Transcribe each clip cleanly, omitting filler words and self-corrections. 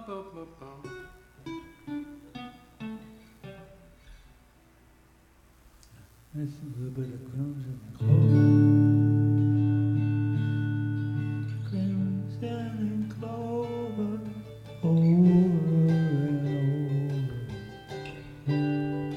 That's a little bit of crimson clover. Crimson clover over and over.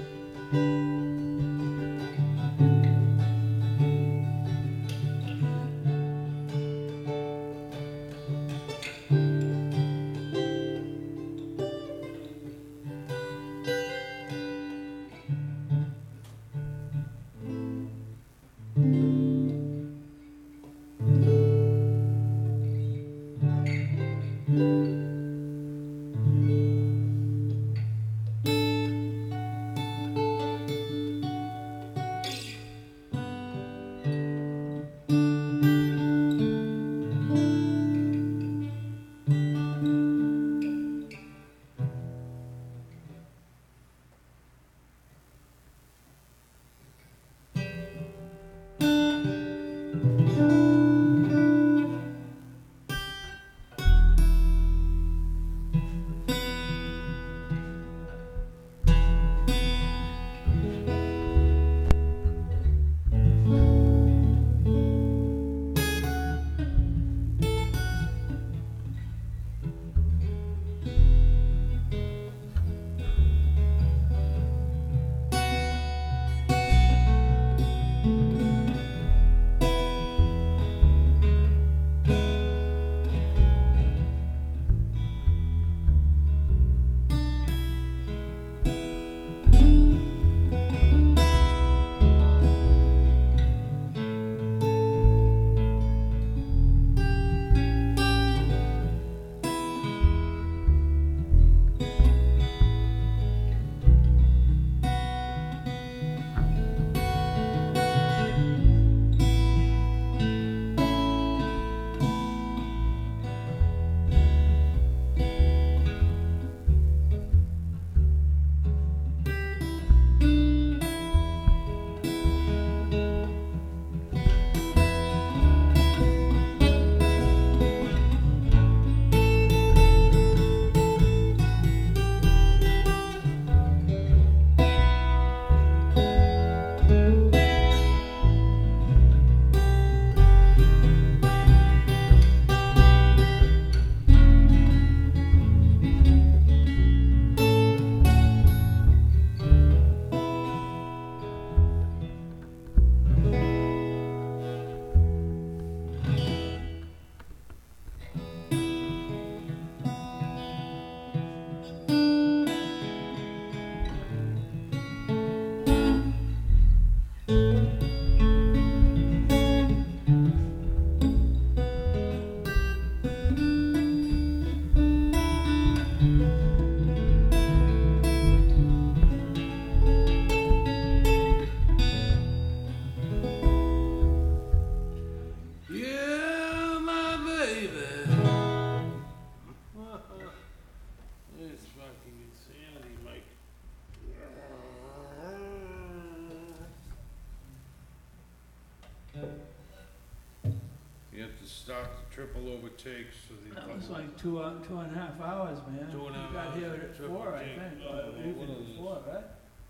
You have to start the triple overtakes so the. That was like 2.5 hours, man. 2.5 You got hours here for at triple 4, I take. think. Well, Even one of those. before, right?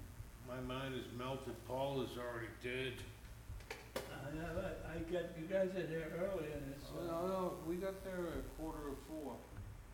My mind is melted, Paul is already dead. Yeah, right. You guys are here early and it's, No, we got there at 4:45.